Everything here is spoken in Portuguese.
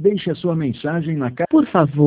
Deixe a sua mensagem na caixa. Por favor,